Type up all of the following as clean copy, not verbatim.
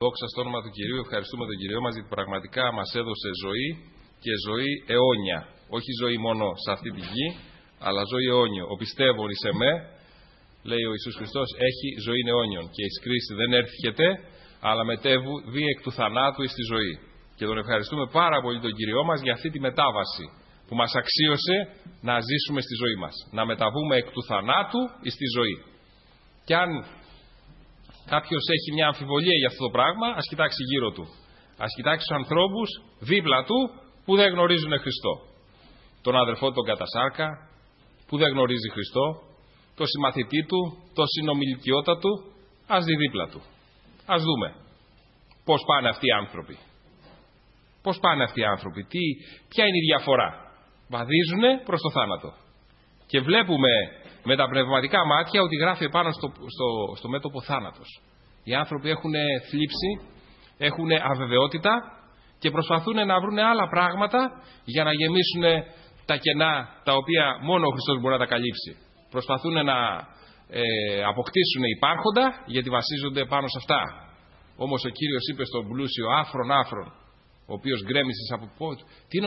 Δόξα στο όνομα του Κυρίου, ευχαριστούμε τον Κύριο μας γιατί πραγματικά μας έδωσε ζωή και ζωή αιώνια. Όχι ζωή μόνο σε αυτή τη γη, αλλά ζωή αιώνιο. Ο πιστεύων εις εμέ, λέει ο Ιησούς Χριστός, έχει ζωή αιώνιον. Και εις κρίση δεν έρχεται, αλλά μετέβου δι' εκ του θανάτου εις τη ζωή. Και τον ευχαριστούμε πάρα πολύ τον Κυριό μας για αυτή τη μετάβαση που μας αξίωσε να ζήσουμε στη ζωή μας. Να μεταβούμε εκ του θανάτου εις τη ζωή. Και αν κάποιος έχει μια αμφιβολία για αυτό το πράγμα, ας κοιτάξει γύρω του. Ας κοιτάξει τους ανθρώπους δίπλα του που δεν γνωρίζουν Χριστό. Τον αδερφό του τον κατασάρκα που δεν γνωρίζει Χριστό, τον συμμαθητή του, τον συνομιλικιώτα του, ας δει δίπλα του. Ας δούμε πώς πάνε αυτοί οι άνθρωποι. Πώς πάνε αυτοί οι άνθρωποι, ποια είναι η διαφορά. Βαδίζουνε προς το θάνατο. Και βλέπουμε με τα πνευματικά μάτια ότι γράφει επάνω στο μέτωπο θάνατος. Οι άνθρωποι έχουν θλίψη, έχουν αβεβαιότητα και προσπαθούν να βρουν άλλα πράγματα για να γεμίσουν τα κενά τα οποία μόνο ο Χριστός μπορεί να τα καλύψει. Προσπαθούν να αποκτήσουν υπάρχοντα γιατί βασίζονται πάνω σε αυτά. Όμως ο Κύριος είπε στον πλούσιο άφρον, ο οποίος γκρέμισες από πόδι.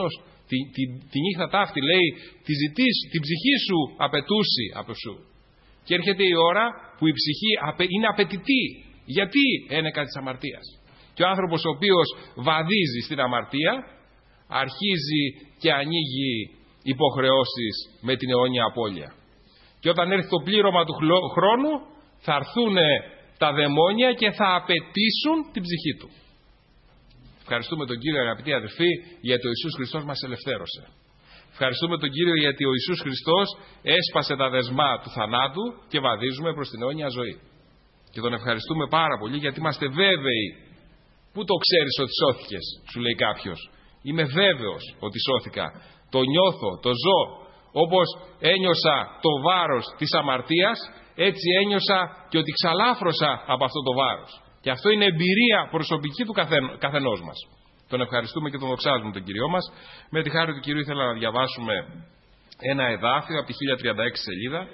Τη νύχτα ταύτη λέει την ψυχή σου απαιτούσει από σου. Και έρχεται η ώρα που η ψυχή είναι απαιτητή. Γιατί ένεκα της αμαρτίας. Και ο άνθρωπος ο οποίος βαδίζει στην αμαρτία αρχίζει και ανοίγει υποχρεώσεις με την αιώνια απώλεια. Και όταν έρθει το πλήρωμα του χρόνου θα έρθουν τα δαιμόνια και θα απαιτήσουν την ψυχή του. Ευχαριστούμε τον Κύριο, αγαπητοί αδελφοί, γιατί ο Ιησούς Χριστός μας ελευθέρωσε. Ευχαριστούμε τον Κύριο γιατί ο Ιησούς Χριστός έσπασε τα δεσμά του θανάτου και βαδίζουμε προς την αιώνια ζωή. Και τον ευχαριστούμε πάρα πολύ γιατί είμαστε βέβαιοι. Πού το ξέρεις ότι σώθηκες, σου λέει κάποιος. Είμαι βέβαιος ότι σώθηκα. Το νιώθω, το ζω. Όπως ένιωσα το βάρος της αμαρτίας, έτσι ένιωσα και ότι ξαλάφρωσα από αυτό το βάρος. Και αυτό είναι εμπειρία προσωπική του καθενός μας. Τον ευχαριστούμε και τον δοξάζουμε τον Κυριό μας. Με τη χάρη του Κυρίου ήθελα να διαβάσουμε ένα εδάφιο από τη 1036 σελίδα.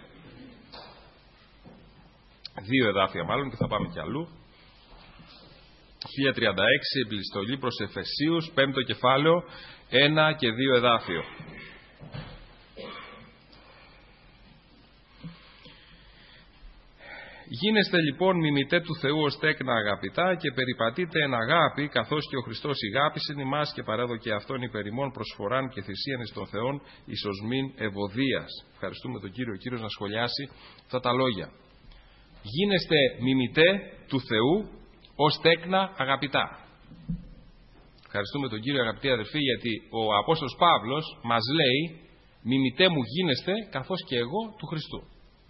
2 εδάφια μάλλον και θα πάμε κι αλλού. 1036 επιστολή προς Εφεσίους, 5ο κεφάλαιο, 1 και 2 εδάφιο. Γίνεστε λοιπόν μιμητέ του Θεού ως τέκνα αγαπητά και περιπατείτε εν αγάπη, καθώς και ο Χριστός ηγάπησεν ημάς και παρέδωκε αυτόν υπερ ημών προσφοράν και θυσίαν εις των Θεών εις οσμήν ευωδίας. Ευχαριστούμε τον Κύριο, ο Κύριος να σχολιάσει αυτά τα λόγια. Γίνεστε μιμητέ του Θεού ως τέκνα αγαπητά. Ευχαριστούμε τον Κύριο, αγαπητοί αδελφοί, γιατί ο Απόστολος Παύλος μας λέει μιμητέ μου γίνεστε καθώς και εγώ του Χριστού.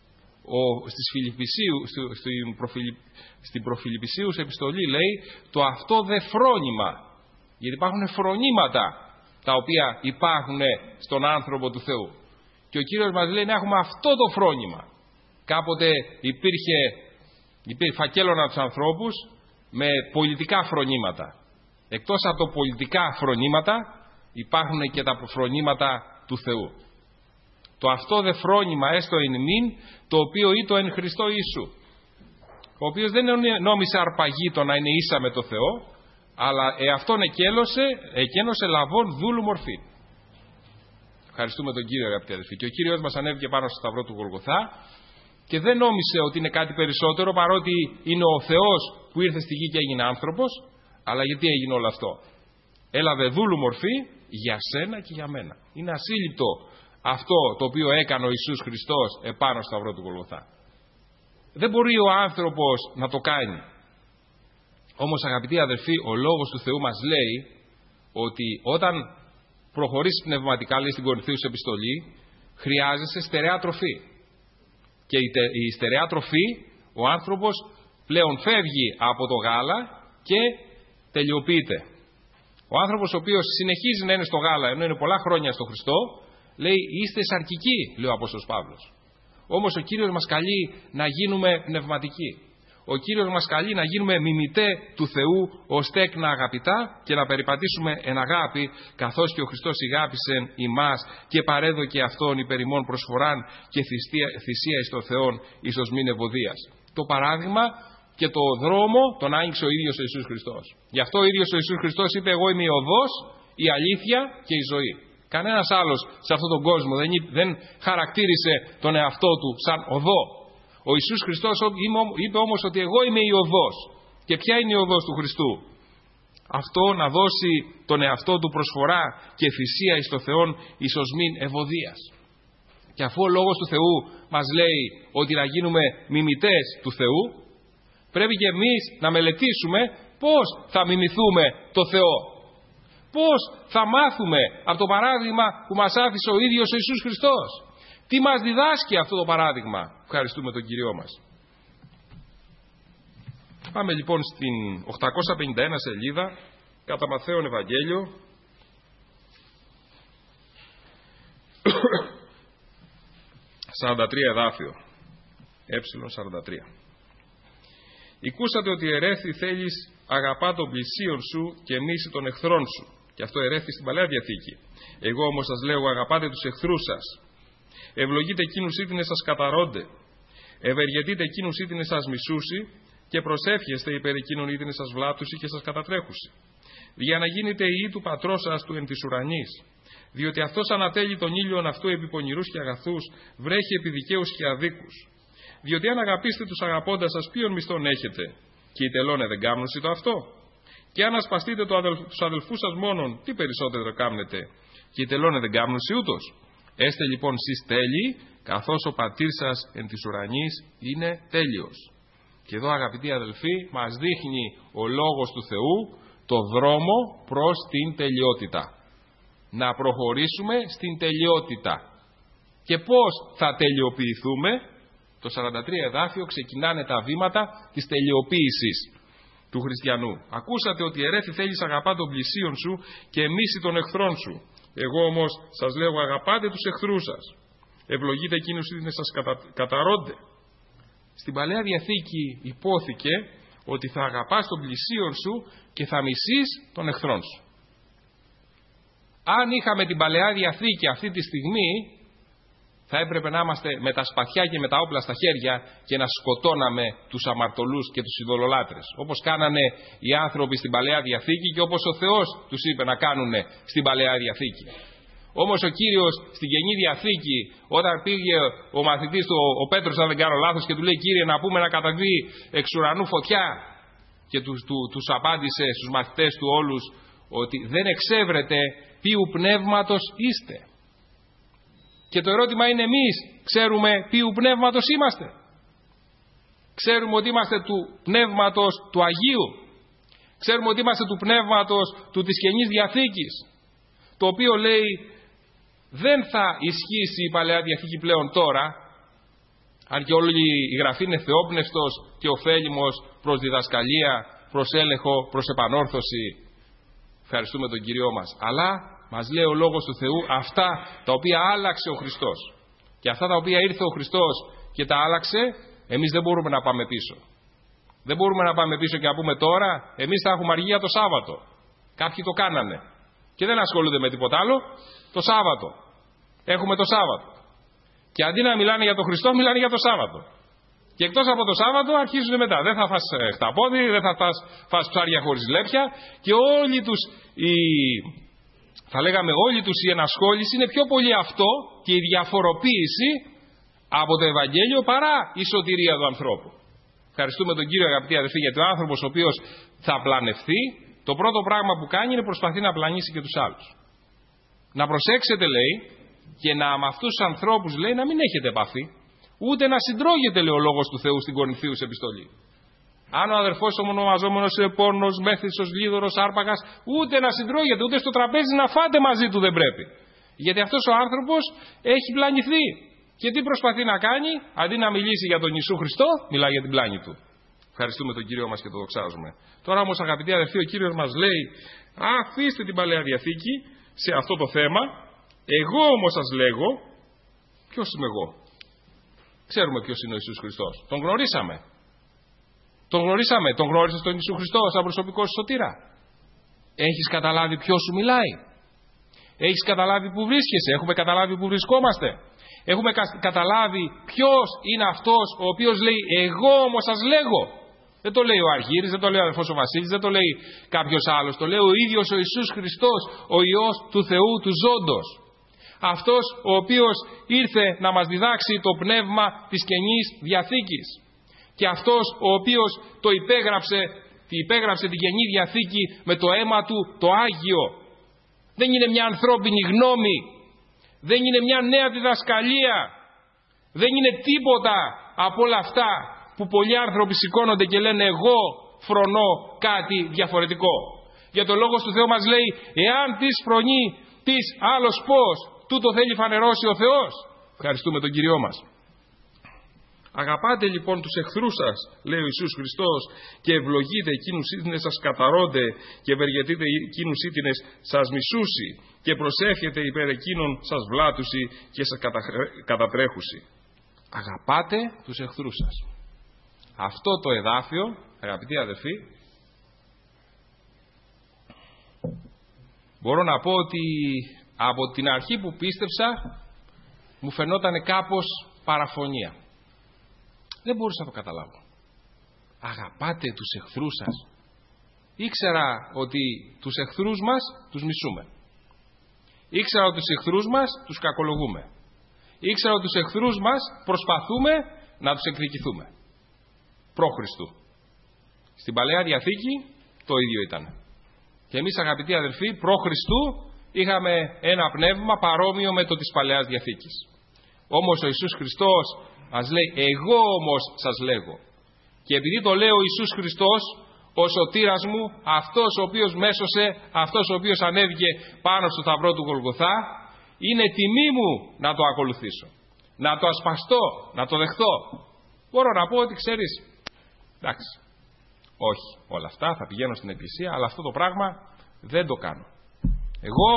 Στην προφιλιππισίους επιστολή λέει το αυτό δε φρόνημα, γιατί υπάρχουν φρονήματα τα οποία υπάρχουν στον άνθρωπο του Θεού και ο Κύριος μας λέει να έχουμε αυτό το φρόνημα. Κάποτε υπήρχε φακέλωνα τους ανθρώπους με πολιτικά φρονήματα. Εκτός από τα πολιτικά φρονήματα υπάρχουν και τα φρονήματα του Θεού. Το αυτό δε φρόνημα έστω εν ημίν, το οποίο ήτο εν Χριστώ Ιησού. Ο οποίος δεν νόμισε αρπαγήτο να είναι ίσα με το Θεό, αλλά εαυτόν εκένωσε λαβών δούλου μορφή. Ευχαριστούμε τον Κύριο, αγαπητοί αδελφοί. Και ο Κύριος μας ανέβηκε πάνω στο σταυρό του Γολγοθά και δεν νόμισε ότι είναι κάτι περισσότερο, παρότι είναι ο Θεός που ήρθε στη γη και έγινε άνθρωπος, αλλά γιατί έγινε όλο αυτό. Έλαβε δούλου μορφή για σένα και για μένα. Είναι ασύλληπτο αυτό το οποίο έκανε ο Ιησούς Χριστός επάνω στο σταυρό του Γολγοθά. Δεν μπορεί ο άνθρωπος να το κάνει. Όμως, αγαπητοί αδελφοί, ο Λόγος του Θεού μας λέει ότι όταν προχωρήσει πνευματικά, λέει στην Κορινθίους επιστολή, χρειάζεσαι στερεά τροφή. Και η στερεά τροφή, ο άνθρωπος πλέον φεύγει από το γάλα και τελειοποιείται. Ο άνθρωπος ο οποίος συνεχίζει να είναι στο γάλα ενώ είναι πολλά χρόνια στο Χριστό, λέει είστε σαρκικοί, λέει ο Απόστολος Παύλος. Όμως ο Κύριος μας καλεί να γίνουμε πνευματικοί. Ο Κύριος μας καλεί να γίνουμε μιμητέ του Θεού ως τέκνα αγαπητά και να περιπατήσουμε εν αγάπη, καθώς και ο Χριστός ηγάπησεν ημάς και παρέδωκε αυτόν υπερ ημών προσφοράν και θυσία εις των Θεών εις οσμήν ευωδίας. Το παράδειγμα και το δρόμο τον άνοιξε ο ίδιος ο Ιησούς Χριστός. Γι' αυτό ο ίδιος ο Ιησούς Χριστός είπε: εγώ είμαι η οδός, η αλήθεια και η ζωή. Κανένας άλλος σε αυτόν τον κόσμο δεν χαρακτήρισε τον εαυτό του σαν οδό. Ο Ιησούς Χριστός είπε όμως ότι εγώ είμαι η οδός. Και ποια είναι η οδός του Χριστού? Αυτό να δώσει τον εαυτό του προσφορά και θυσία εις το Θεόν εις οσμήν ευωδίας. Και αφού ο Λόγος του Θεού μας λέει ότι να γίνουμε μιμητές του Θεού, πρέπει και εμείς να μελετήσουμε πώς θα μιμηθούμε το Θεό. Πώς θα μάθουμε από το παράδειγμα που μας άφησε ο ίδιος ο Ιησούς Χριστός. Τι μας διδάσκει αυτό το παράδειγμα. Ευχαριστούμε τον Κύριό μας. Πάμε λοιπόν στην 851 σελίδα, κατά Ματθαίον Ευαγγέλιο, 43 εδάφιο, ε43. «Ηκούσατε ότι ερέφθη θέλεις αγαπά τον πλησίον σου και μίση των εχθρών σου». Και αυτό ερέφθη στην Παλαιά Διαθήκη. «Εγώ όμως σας λέω, αγαπάτε τους εχθρούς σας. Ευλογείτε εκείνους ήτινες σας καταρώνται. Ευεργετείτε εκείνους ήτινες σας μισούσι και προσεύχεστε υπέρ εκείνων ήτινες σας βλάπτουσι και σας κατατρέχουσι. Για να γίνετε ιοί του πατρός σας του εν της ουρανής. Διότι αυτός ανατέλει τον ήλιον αυτού επί πονηρούς και αγαθούς, βρέχει επί δικαίους και αδίκους. Διότι αν αγαπήσετε τους αγαπώντας σας, ποιον μισθόν έχετε, και οι τελώνε δεν κάμνουσι το αυτό. Και αν ασπαστείτε τους αδελφούς σας μόνον, τι περισσότερο κάμνετε, και οι τελώνε δεν κάμνουσι ούτως. Έστε λοιπόν σεις τέλειοι, καθώς ο πατήρ σας εν της ουρανής είναι τέλειος». Και εδώ, αγαπητοί αδελφοί, μας δείχνει ο Λόγος του Θεού το δρόμο προς την τελειότητα. Να προχωρήσουμε στην τελειότητα. Και πώς θα τελειοποιηθούμε? Το 43 εδάφιο ξεκινάνε τα βήματα της τελειοποίησης του χριστιανού. «Ακούσατε ότι ερέφη θέλεις αγαπά τον πλησίον σου και μίση των εχθρών σου. Εγώ όμως σας λέω, αγαπάτε τους εχθρούς σας. Ευλογείτε εκείνους που σας καταρώνται». Στην Παλαιά Διαθήκη υπόθηκε ότι θα αγαπάς τον πλησίον σου και θα μισείς τον εχθρόν σου. Αν είχαμε την Παλαιά Διαθήκη αυτή τη στιγμή, θα έπρεπε να είμαστε με τα σπαθιά και με τα όπλα στα χέρια και να σκοτώναμε τους αμαρτωλούς και τους ειδωλολάτρες. Όπως κάνανε οι άνθρωποι στην Παλαιά Διαθήκη και όπως ο Θεός τους είπε να κάνουν στην Παλαιά Διαθήκη. Όμως ο Κύριος στην Καινή Διαθήκη, όταν πήγε ο μαθητής του, ο Πέτρος αν δεν κάνω λάθος, και του λέει: «Κύριε, να πούμε να καταβεί εξ ουρανού φωτιά», και τους απάντησε στους μαθητές του όλους ότι δεν εξέβρετε ποιου πνεύματος είστε. Και το ερώτημα είναι, εμείς ξέρουμε ποιου πνεύματος είμαστε? Ξέρουμε ότι είμαστε του πνεύματος του Αγίου? Ξέρουμε ότι είμαστε του πνεύματος της Καινής Διαθήκης, το οποίο λέει δεν θα ισχύσει η Παλαιά Διαθήκη πλέον τώρα, αν και όλη η Γραφή είναι θεόπνευστος και ωφέλιμος προς διδασκαλία, προς έλεγχο, προς επανόρθωση. Ευχαριστούμε τον Κύριό μας. Αλλά μας λέει ο Λόγος του Θεού αυτά τα οποία άλλαξε ο Χριστός. Και αυτά τα οποία ήρθε ο Χριστός και τα άλλαξε, εμείς δεν μπορούμε να πάμε πίσω. Δεν μπορούμε να πάμε πίσω και να πούμε τώρα, εμείς θα έχουμε αργία το Σάββατο. Κάποιοι το κάνανε και δεν ασχολούνται με τίποτα άλλο. Το Σάββατο. Έχουμε το Σάββατο. Και αντί να μιλάνε για τον Χριστό, μιλάνε για το Σάββατο. Και εκτός από το Σάββατο αρχίζουν μετά. Δεν θα φας χταπόδι, δεν θα φας ψάρια χωρίς λέπια. Και όλοι τους η ενασχόληση είναι πιο πολύ αυτό και η διαφοροποίηση από το Ευαγγέλιο παρά η σωτηρία του ανθρώπου. Ευχαριστούμε τον Κύριο, αγαπητοί αδελφοί, γιατί ο άνθρωπος ο οποίος θα πλανευθεί, το πρώτο πράγμα που κάνει είναι προσπαθεί να πλανήσει και τους άλλους. Να προσέξετε, λέει, και με αυτούς τους ανθρώπους, λέει, να μην έχετε επαφή, ούτε να συντρώγεται, λέει ο Λόγος του Θεού στην Κορινθίους επιστολή. Αν ο αδερφός ομονομαζόμενος πόρνος, μέθησος, λίδωρος, άρπαγας, ούτε να συντρώγεται, ούτε στο τραπέζι να φάτε μαζί του δεν πρέπει. Γιατί αυτός ο άνθρωπος έχει πλανηθεί. Και τι προσπαθεί να κάνει? Αντί να μιλήσει για τον Ιησού Χριστό, μιλάει για την πλάνη του. Ευχαριστούμε τον Κύριο μας και το δοξάζουμε. Τώρα όμως, αγαπητοί αδερφοί, ο Κύριος μας λέει: αφήστε την Παλαιά Διαθήκη σε αυτό το θέμα. Εγώ όμως σας λέγω, ποιος είμαι εγώ? Ξέρουμε ποιος είναι ο Ιησούς Χριστός. Τον γνωρίσαμε. Τον γνώρισες τον Ιησού Χριστό σαν προσωπικό σου σωτήρα? Έχεις καταλάβει ποιος σου μιλάει? Έχεις καταλάβει που βρίσκεσαι? Έχουμε καταλάβει που βρισκόμαστε? Έχουμε καταλάβει ποιος είναι αυτός ο οποίος λέει: εγώ όμως σας λέγω? Δεν το λέει ο Αργύρης, δεν το λέει ο αδερφός ο Βασίλης, δεν το λέει κάποιος άλλος. Το λέει ο ίδιος ο Ιησούς Χριστός, ο Υιός του Θεού του ζώντος. Αυτός ο οποίος ήρθε να μας διδάξει το πνεύμα της Καινής Διαθήκης. Και αυτός ο οποίος υπέγραψε την Καινή Διαθήκη με το αίμα του το Άγιο. Δεν είναι μια ανθρώπινη γνώμη. Δεν είναι μια νέα διδασκαλία. Δεν είναι τίποτα από όλα αυτά που πολλοί άνθρωποι σηκώνονται και λένε εγώ φρονώ κάτι διαφορετικό. Για το λόγο του Θεού μας λέει, εάν της φρονεί της άλλος πώς, τούτο θέλει φανερώσει ο Θεός. Ευχαριστούμε τον Κυριό μας. Αγαπάτε λοιπόν τους εχθρούς σας, λέει ο Ιησούς Χριστός, και ευλογείτε εκείνους ήτινες σας καταρώνται και ευεργετείτε εκείνους ήτινες σας μισούσι και προσεύχετε υπέρ εκείνων σας βλάτουσι και σας κατατρέχουσι. Αγαπάτε τους εχθρούς σας. Αυτό το εδάφιο, αγαπητοί αδελφοί, μπορώ να πω ότι από την αρχή που πίστεψα μου φαινόταν κάπως παραφωνία. Δεν μπορούσα να το καταλάβω. Αγαπάτε τους εχθρούς σας. Ήξερα ότι τους εχθρούς μας τους μισούμε. Ήξερα ότι τους εχθρούς μας τους κακολογούμε. Ήξερα ότι τους εχθρούς μας προσπαθούμε να τους εκδικηθούμε. Προ Χριστού. Στην Παλαιά Διαθήκη το ίδιο ήταν. Και εμείς, αγαπητοί αδελφοί, προ Χριστού είχαμε ένα πνεύμα παρόμοιο με το της Παλαιάς Διαθήκης. Όμως ο Ιησούς Χριστός μας λέει, εγώ όμως σας λέγω. Και επειδή το λέει ο Ιησούς Χριστός, ο σωτήρας μου, αυτός ο οποίος μέσωσε, αυτός ο οποίος ανέβηκε πάνω στο σταυρό του Γολγοθά, είναι τιμή μου να το ακολουθήσω. Να το ασπαστώ, να το δεχθώ. Μπορώ να πω ότι ξέρεις, εντάξει, όχι όλα αυτά, θα πηγαίνω στην εκκλησία, αλλά αυτό το πράγμα δεν το κάνω. Εγώ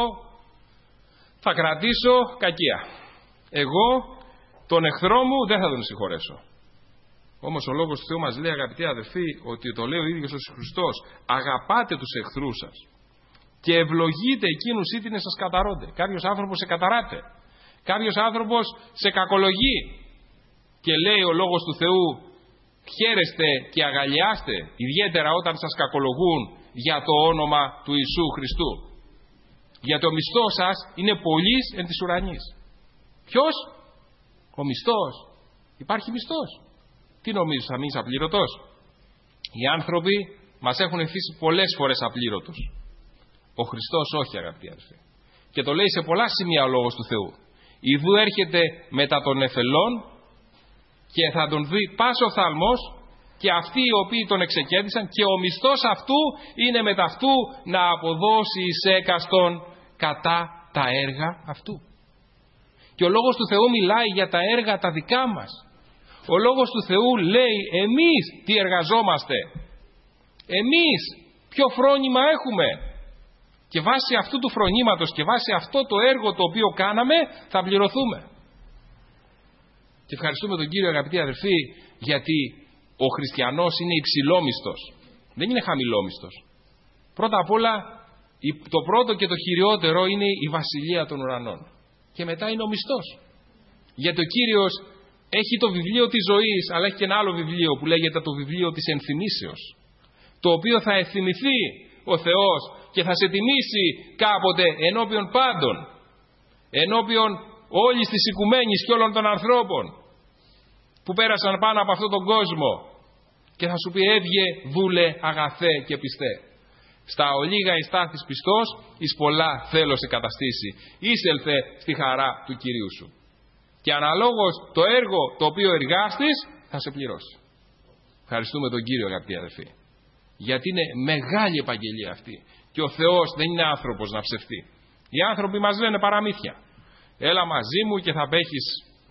θα κρατήσω κακία. Εγώ τον εχθρό μου δεν θα τον συγχωρέσω. Όμως ο λόγος του Θεού μας λέει, αγαπητοί αδελφοί, ότι το λέει ο ίδιος ο Χριστός, αγαπάτε τους εχθρούς σας και ευλογείτε εκείνους ήτινες σας καταρώνται. Κάποιος άνθρωπος σε καταράται. Κάποιος άνθρωπος σε κακολογεί. Και λέει ο λόγος του Θεού, χαίρεστε και αγαλιάστε, ιδιαίτερα όταν σας κακολογούν για το όνομα του Ιησού Χριστού. Γιατί ο μισθός σας είναι πολύς εν της ουρανής. Ποιος? Ο μισθός. Υπάρχει μισθός. Τι νομίζεις, θα μείνεις απλήρωτος? Οι άνθρωποι μας έχουν αφήσει πολλές φορές απλήρωτους. Ο Χριστός όχι, αγαπητοί αδελφοί. Και το λέει σε πολλά σημεία ο λόγος του Θεού. Ιδού έρχεται μετά των νεφελών και θα τον δει πας ο θαλμός και αυτοί οι οποίοι τον εξεκέντησαν και ο μισθός αυτού είναι μετά αυτού να αποδώσει εις έκαστον κατά τα έργα αυτού. Και ο λόγος του Θεού μιλάει για τα έργα τα δικά μας. Ο λόγος του Θεού λέει εμείς τι εργαζόμαστε. Εμείς ποιο φρόνημα έχουμε. Και βάσει αυτού του φρονήματος και βάσει αυτό το έργο το οποίο κάναμε θα πληρωθούμε. Και ευχαριστούμε τον Κύριο, αγαπητοί αδελφοί, γιατί ο χριστιανός είναι υψηλόμισθος. Δεν είναι χαμηλόμισθος. Πρώτα απ' όλα το πρώτο και το χειριότερο είναι η βασιλεία των ουρανών. Και μετά είναι ο μισθός. Γιατί ο Κύριος έχει το βιβλίο της ζωής, αλλά έχει και ένα άλλο βιβλίο που λέγεται το βιβλίο της ενθυμήσεως. Το οποίο θα εθυμηθεί ο Θεός και θα σε τιμήσει κάποτε ενώπιον πάντων. Ενώπιον όλης της οικουμένης και όλων των ανθρώπων που πέρασαν πάνω από αυτόν τον κόσμο. Και θα σου πει έβγε δούλε αγαθέ και πιστέ. Στα ολίγα ειστάθης πιστός, εις πολλά θέλω σε καταστήσει. Είσελθε στη χαρά του Κυρίου σου. Και αναλόγως το έργο το οποίο εργάστης θα σε πληρώσει. Ευχαριστούμε τον Κύριο, αγαπητοί αδελφοί. Γιατί είναι μεγάλη επαγγελία αυτή. Και ο Θεός δεν είναι άνθρωπος να ψευτεί. Οι άνθρωποι μας λένε παραμύθια. Έλα μαζί μου και θα έχεις,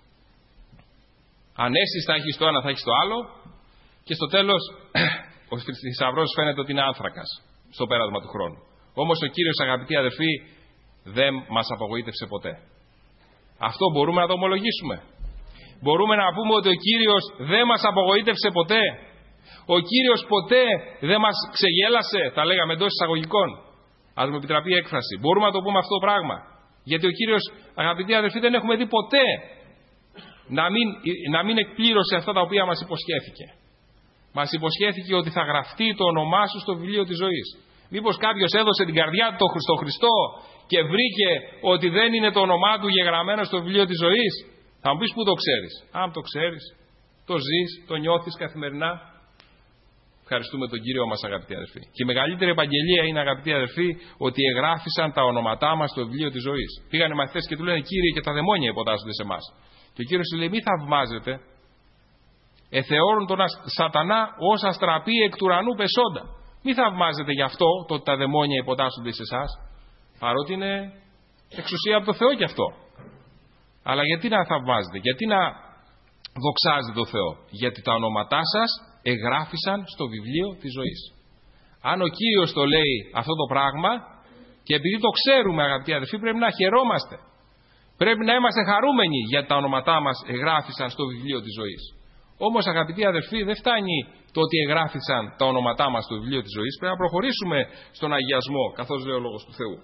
αν έσεις θα έχεις το ένα θα έχεις το άλλο. Και στο τέλος ο θησαυρός φαίνεται ότι είναι άνθρακας στο πέρασμα του χρόνου. Όμως ο Κύριος, αγαπητοί αδελφοί, δεν μας απογοήτευσε ποτέ. Αυτό μπορούμε να το ομολογήσουμε. Μπορούμε να πούμε ότι ο Κύριος δεν μας απογοήτευσε ποτέ. Ο Κύριος ποτέ δεν μας ξεγέλασε, τα λέγαμε εντός εισαγωγικών. Ας μου επιτραπεί η έκφραση. Μπορούμε να το πούμε αυτό το πράγμα. Γιατί ο Κύριος, αγαπητοί αδελφοί, δεν έχουμε δει ποτέ να μην εκπλήρωσε αυτά τα οποία μας υποσχέθηκε. Μας υποσχέθηκε ότι θα γραφτεί το όνομά σου στο βιβλίο της ζωής. Μήπως κάποιος έδωσε την καρδιά του στο Χριστό και βρήκε ότι δεν είναι το όνομά του γεγραμμένο στο βιβλίο της ζωής? Θα μου πεις, πού το ξέρεις? Αν το ξέρεις, το ζεις, το νιώθεις καθημερινά. Ευχαριστούμε τον Κύριο μας, αγαπητοί αδερφοί. Και η μεγαλύτερη επαγγελία είναι, αγαπητοί αδερφοί, ότι εγγράφησαν τα ονόματά μας στο βιβλίο της ζωής. Πήγανε μαθητές και του λένε, Κύριε, και τα δαιμόνια υποτάσσονται σε εμάς. Και ο Κύριος του λέει, μη θαυμάζετε. Εθεώρουν τον σατανά ως αστραπή εκ του ουρανού πεσόντα. Μη θαυμάζετε γι' αυτό το ότι τα δαιμόνια υποτάσσονται σε εσάς, παρότι είναι εξουσία από το Θεό κι αυτό. Αλλά γιατί να θαυμάζετε, γιατί να δοξάζετε το Θεό? Γιατί τα ονόματά σας εγγράφησαν στο βιβλίο της ζωής. Αν ο Κύριος το λέει αυτό το πράγμα, και επειδή το ξέρουμε, αγαπητοί αδελφοί, πρέπει να χαιρόμαστε. Πρέπει να είμαστε χαρούμενοι γιατί τα ονόματά μας εγγράφησαν στο βιβλίο της ζωής. Όμως, αγαπητοί αδελφοί, δεν φτάνει το ότι εγγράφησαν τα ονόματά μας στο βιβλίο της ζωής. Πρέπει να προχωρήσουμε στον αγιασμό, καθώς λέει ο Λόγος του Θεού.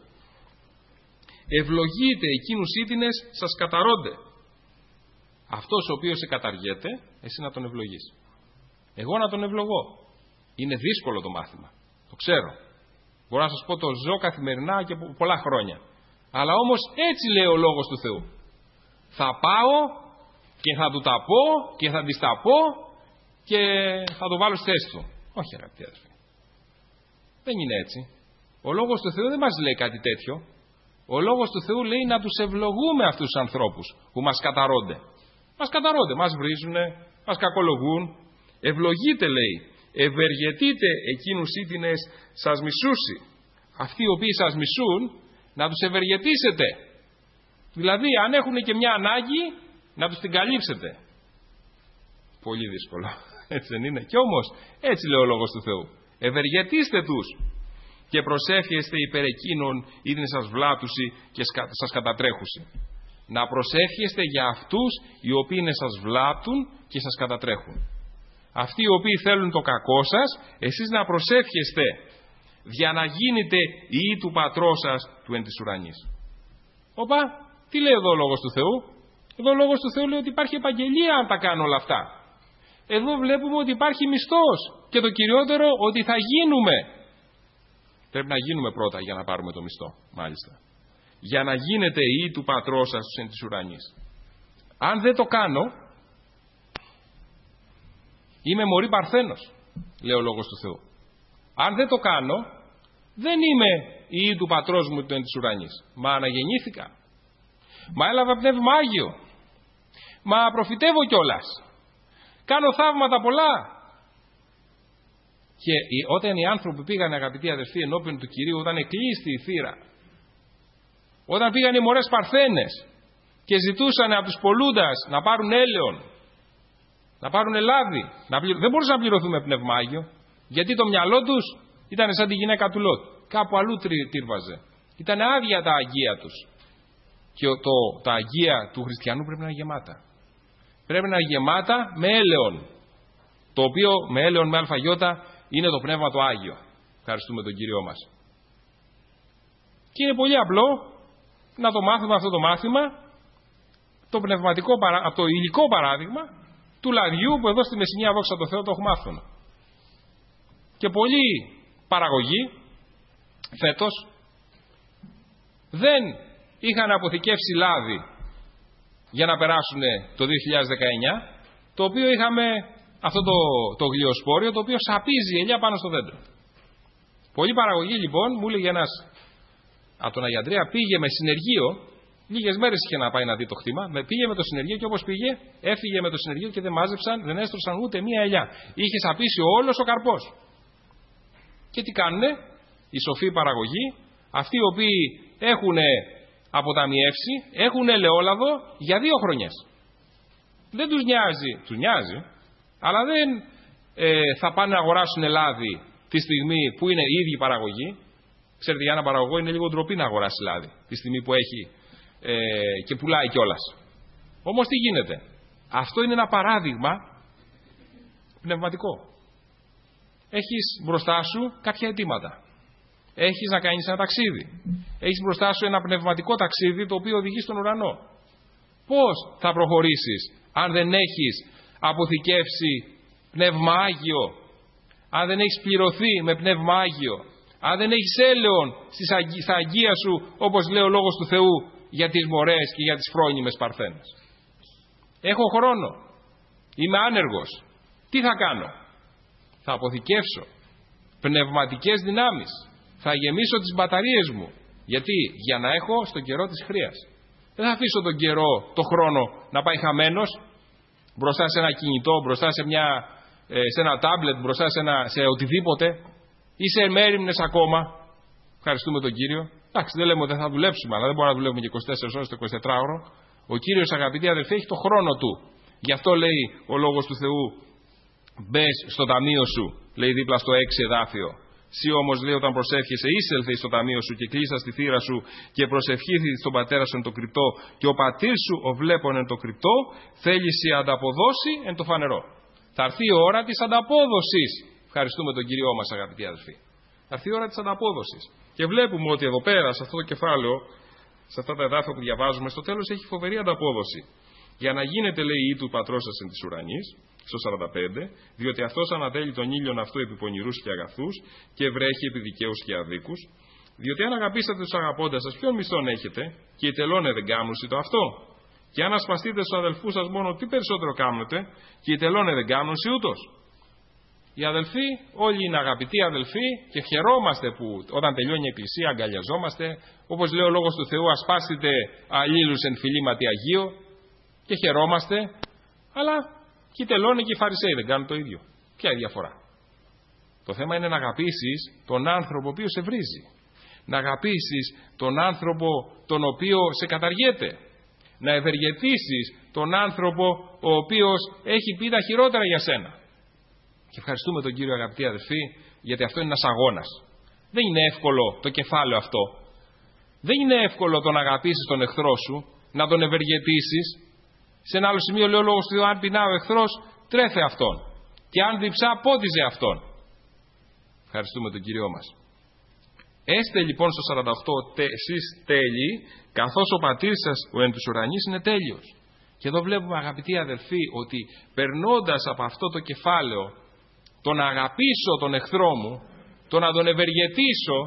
Ευλογείτε εκείνους ήτινες σας καταρώνται. Αυτός ο οποίος σε καταργέται, εσύ να τον ευλογείς. Εγώ να τον ευλογώ. Είναι δύσκολο το μάθημα. Το ξέρω. Μπορώ να σας πω, το ζω καθημερινά και πολλά χρόνια. Αλλά όμως έτσι λέει ο Λόγος του Θεού. Θα πάω και θα του τα πω και θα της τα πω και θα το βάλω στη θέση του. Όχι, αγαπητοί αδελφοί. Δεν είναι έτσι. Ο Λόγος του Θεού δεν μας λέει κάτι τέτοιο. Ο Λόγος του Θεού λέει να τους ευλογούμε αυτούς τους ανθρώπους που μας καταρώνται. Μας καταρώνται, μας βρίζουνε, μας κακολογούν. Ευλογείτε, λέει, ευεργετείτε εκείνους ήτινες σας μισούσι. Αυτοί οι οποίοι σας μισούν, να τους ευεργετήσετε. Δηλαδή, αν έχουν και μια ανάγκη, να τους την καλύψετε. Πολύ δύσκολο, έτσι δεν είναι? Και όμως, έτσι λέει ο Λόγος του Θεού. Ευεργετήστε τους και προσεύχεστε υπέρ εκείνων είτε σας βλάπτουσι και σας κατατρέχουσι. Να προσεύχεστε για αυτούς οι οποίοι σας βλάπτουν και σας κατατρέχουν. Αυτοί οι οποίοι θέλουν το κακό σας, εσείς να προσεύχεστε για να γίνετε ιοί του Πατρός σας του εν της ουρανής. Όπα, τι λέει εδώ ο Λόγος του Θεού? Εδώ ο Λόγος του Θεού λέει ότι υπάρχει επαγγελία αν τα κάνω όλα αυτά. Εδώ βλέπουμε ότι υπάρχει μισθός και το κυριότερο ότι θα γίνουμε. Πρέπει να γίνουμε πρώτα για να πάρουμε το μισθό, μάλιστα. Για να γίνετε ιοί του Πατρός σας του εν της ουρανής. Αν δεν το κάνω, είμαι μωρή παρθένος, λέει ο Λόγος του Θεού. Αν δεν το κάνω, δεν είμαι ιή του Πατρός μου του εν της ουρανής. Μα αναγεννήθηκα. Μα έλαβα Πνεύμα Άγιο. Μα προφητεύω κιόλας. Κάνω θαύματα πολλά. Και όταν οι άνθρωποι πήγαν, αγαπητοί αδερφοί, ενώπιον του Κυρίου, όταν εκλείστη η θύρα, όταν πήγαν οι μωρές παρθένες και ζητούσαν από τους πολλούντας να πάρουν έλεον, να πάρουν λάδι, δεν μπορούσαν να πληρωθούν με Πνεύμα Άγιο, γιατί το μυαλό τους ήταν σαν τη γυναίκα του Λότ. Κάπου αλλού τύρβαζε. Ήταν άδεια τα αγία τους. Και τα αγία του χριστιανού πρέπει να είναι γεμάτα. Πρέπει να είναι γεμάτα με έλεον. Το οποίο με έλεον με αλφαγιώτα είναι το Πνεύμα το Άγιο. Ευχαριστούμε τον Κύριό μας. Και είναι πολύ απλό να το μάθουμε αυτό το μάθημα, το πνευματικό, από το υλικό παράδειγμα του λαδιού που εδώ στη Μεσσηνία, δόξα τω Θεώ, το έχουμε άφθονο. Και πολλοί παραγωγοί φέτος δεν είχαν αποθηκεύσει λάδι για να περάσουν το 2019, το οποίο είχαμε αυτό το γλιοσπόριο, το οποίο σαπίζει ελιά πάνω στο δέντρο. Πολλοί παραγωγοί λοιπόν, μου έλεγε ένας από τον Αγιαντρέα, πήγε με συνεργείο, λίγες μέρες είχε να πάει να δει το χτήμα, πήγε με το συνεργείο και όπως πήγε, έφυγε με το συνεργείο και δεν μάζεψαν, δεν έστρωσαν ούτε μία ελιά. Είχε σαπίσει όλος ο καρπός. Και τι κάνουνε οι σοφοί παραγωγοί, αυτοί οι οποίοι έχουν αποταμιεύσει, έχουν ελαιόλαδο για 2 χρονιές. Δεν τους νοιάζει, τους νοιάζει, αλλά δεν θα πάνε να αγοράσουν λάδι τη στιγμή που είναι οι ίδιοι παραγωγοί. Ξέρετε, για ένα παραγωγό είναι λίγο ντροπή να αγοράσει λάδι τη στιγμή που έχει και πουλάει κιόλας. Όμως τι γίνεται? Αυτό είναι ένα παράδειγμα πνευματικό. Έχεις μπροστά σου κάποια αιτήματα. Έχεις να κάνεις ένα ταξίδι. Έχεις μπροστά σου ένα πνευματικό ταξίδι το οποίο οδηγεί στον ουρανό. Πώς θα προχωρήσεις αν δεν έχεις αποθηκεύσει Πνεύμα Άγιο αν δεν έχεις πληρωθεί με Πνεύμα Άγιο, αν δεν έχεις έλεον στα αγγεία σου, όπως λέει ο Λόγος του Θεού, για τις μωρές και για τις φρόνιμες παρθένες. Έχω χρόνο. Είμαι άνεργος. Τι θα κάνω? Θα αποθηκεύσω πνευματικές δυνάμεις. Θα γεμίσω τις μπαταρίες μου. Γιατί? Για να έχω στον καιρό της χρείας. Δεν θα αφήσω τον καιρό, το χρόνο να πάει χαμένος μπροστά σε ένα κινητό, μπροστά σε ένα τάμπλετ, μπροστά σε οτιδήποτε ή σε μέριμνες ακόμα. Ευχαριστούμε τον Κύριο. Εντάξει, δεν λέμε ότι δεν θα δουλέψουμε, αλλά δεν μπορούμε να δουλεύουμε και 24 ώρες το 24ωρο. Ο Κύριος, αγαπητοί αδελφοί, έχει το χρόνο του. Γι' αυτό λέει ο Λόγος του Θεού, μπες στο ταμείο σου, λέει δίπλα στο 6 εδάφιο. Συ όμως, λέει, όταν προσεύχεσαι, είσελθε στο ταμείο σου και κλείσα στη θύρα σου και προσευχήθη στον πατέρα σου εν το κρυπτό, και ο πατήρ σου ο βλέπων εν το κρυπτό, θέλει σε ανταποδώσει εν το φανερό. Θα έρθει η ώρα της ανταπόδοσης. Ευχαριστούμε τον Κύριό μας, αγαπητοί αδελφοί. Θα έρθει η ώρα της ανταπόδοσης. Και βλέπουμε ότι εδώ πέρα, σε αυτό το κεφάλαιο, σε αυτά τα εδάφια που διαβάζουμε, στο τέλος έχει φοβερή ανταπόδοση. Για να γίνεται, λέει, η του πατρός σας εν της ουρανής, στο 45, διότι αυτός ανατέλει τον ήλιον αυτού επί πονηρούς και αγαθούς και βρέχει επί δικαίους και αδίκους. Διότι αν αγαπήσατε τους αγαπώντας σας, ποιον μισθόν έχετε, και οι τελώνε δεν κάνουν το αυτό. Και αν ασπαστείτε στους αδελφούς σας μόνο, τι περισσότερο κάνετε, και οι τελώνε δεν κάνουν ούτως. Οι αδελφοί, όλοι είναι αγαπητοί αδελφοί και χαιρόμαστε που όταν τελειώνει η Εκκλησία αγκαλιαζόμαστε. Όπως λέει ο Λόγος του Θεού, ασπάστητε αλλήλους εν φιλήματι Αγίο, και χαιρόμαστε, αλλά και οι τελώνε και οι Φαρισαίοι δεν κάνουν το ίδιο. Ποια η διαφορά? Το θέμα είναι να αγαπήσεις τον άνθρωπο ο οποίος σε βρίζει. Να αγαπήσεις τον άνθρωπο τον οποίο σε καταργέται. Να ευεργετήσεις τον άνθρωπο ο οποίος έχει πει τα χειρότερα για σένα. Και ευχαριστούμε τον Κύριο, αγαπητοί αδελφοί, γιατί αυτό είναι ένας αγώνας. Δεν είναι εύκολο το κεφάλαιο αυτό. Δεν είναι εύκολο το να αγαπήσεις τον εχθρό σου, να τον ευεργετήσεις. Σε ένα άλλο σημείο λέει ο Λόγος του Θεού, αν πεινά ο εχθρός, τρέφε αυτόν. Και αν διψά, πότιζε αυτόν. Ευχαριστούμε τον Κύριό μας. Έστε λοιπόν στο 48, εσείς τέλειοι, καθώς ο πατήρ σας ο εν τους ουρανείς είναι τέλειος. Και εδώ βλέπουμε, αγαπητοί αδελφοί, ότι περνώντας από αυτό το κεφάλαιο, το να αγαπήσω τον εχθρό μου, το να τον ευεργετήσω,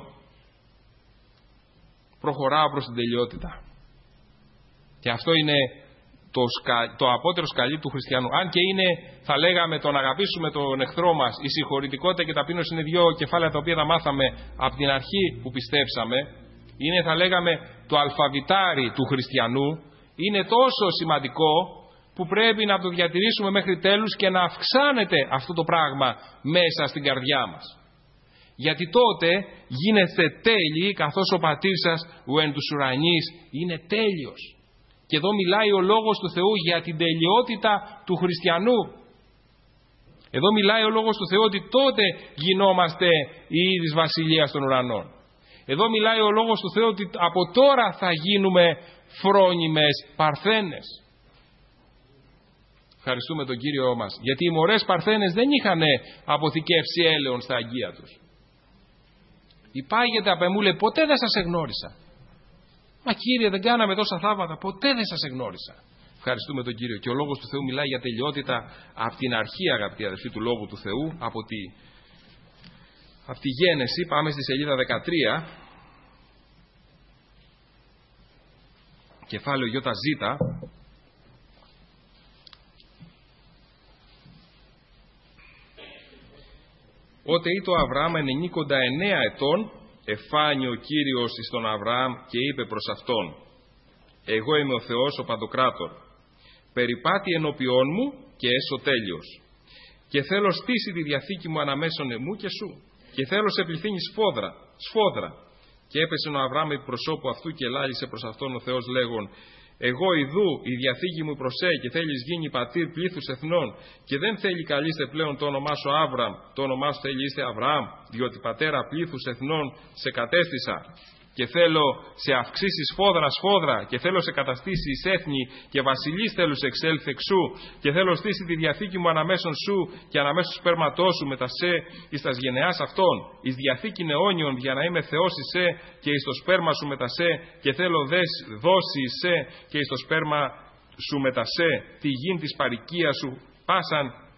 προχωράω προς την τελειότητα. Και αυτό είναι το απότερο σκαλί του χριστιανού. Αν και είναι, θα λέγαμε, το να αγαπήσουμε τον εχθρό μας, η συγχωρητικότητα και ταπείνωση είναι δύο κεφάλαια τα οποία τα μάθαμε από την αρχή που πιστέψαμε. Είναι, θα λέγαμε, το αλφαβητάρι του χριστιανού. Είναι τόσο σημαντικό που πρέπει να το διατηρήσουμε μέχρι τέλους και να αυξάνεται αυτό το πράγμα μέσα στην καρδιά μας. Γιατί τότε γίνεστε τέλειοι καθώς ο πατήρ σας ο εν τους ουρανείς είναι τέλειος. Και εδώ μιλάει ο Λόγος του Θεού για την τελειότητα του χριστιανού. Εδώ μιλάει ο Λόγος του Θεού ότι τότε γινόμαστε οι ιοι της Βασιλείας των Ουρανών. Εδώ μιλάει ο Λόγος του Θεού ότι από τώρα θα γίνουμε φρόνιμες παρθένες. Ευχαριστούμε τον Κύριό μας. Γιατί οι μωρές παρθένες δεν είχαν αποθηκεύσει έλεον στα αγγεία τους. Υπάγεται απ' εμού, λέει, ποτέ δεν σας εγνώρισα. Μα Κύριε, δεν κάναμε τόσα θαύματα, ποτέ δεν σας εγνώρισα. Ευχαριστούμε τον Κύριο. Και ο Λόγος του Θεού μιλάει για τελειότητα από την αρχή, αγαπητοί αδελφοί, του Λόγου του Θεού, από τη Γένεση. Πάμε στη σελίδα 13. Κεφάλαιο ΙΖ. Ότε ήτο Αβραάμ 99 ετών, εφάνει ο Κύριος εις τον Αβραάμ και είπε προς αυτόν, εγώ είμαι ο Θεός ο Παντοκράτορ, περιπάτη ενώπιόν μου και έσω τέλειος. Και θέλω στήσει τη διαθήκη μου αναμέσων εμού και σου. Και θέλω σε πληθύνει σφόδρα. Και έπεσε ο Αβραάμ επί προσώπου αυτού και λάλησε προς αυτόν ο Θεός λέγον, εγώ ιδού η διαθήκη μου προς και θέλεις γίνει πατήρ πλήθους εθνών και δεν θέλει καλείστε πλέον το όνομά σου Άβραμ, το όνομά σου θέλει είστε Αβραάμ, διότι πατέρα πλήθους εθνών σε κατέστησα και θέλω σε αυξήσει σφόδρα και θέλω σε καταστήσει εις έθνη και βασιλείς θέλω σε εξέλθει εξού και θέλω στήσει τη διαθήκη μου αναμέσων σου και αναμέσων σπέρματός σου μετά σε εις τας γενεάς αυτών, εις διαθήκην αιώνιον για να είμαι Θεός εις σε και εις το σπέρμα σου μετά σε και θέλω δώσει εις σε και εις το σπέρμα σου μετά σε τη γην της παροικίας σου πάσαν